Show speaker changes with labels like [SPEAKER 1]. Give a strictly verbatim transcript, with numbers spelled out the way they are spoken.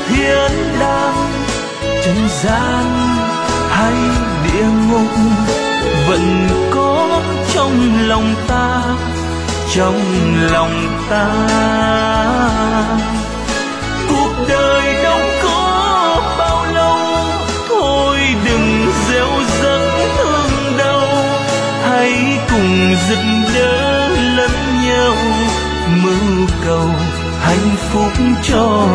[SPEAKER 1] thiên đàng, trần gian hay địa ngục vẫn có trong lòng ta, trong lòng ta. Cuộc đời đâu có bao lâu, thôi đừng gieo rắc thương đau, hãy cùng giúp đỡ lẫn nhau, mưu cầu hạnh phúc cho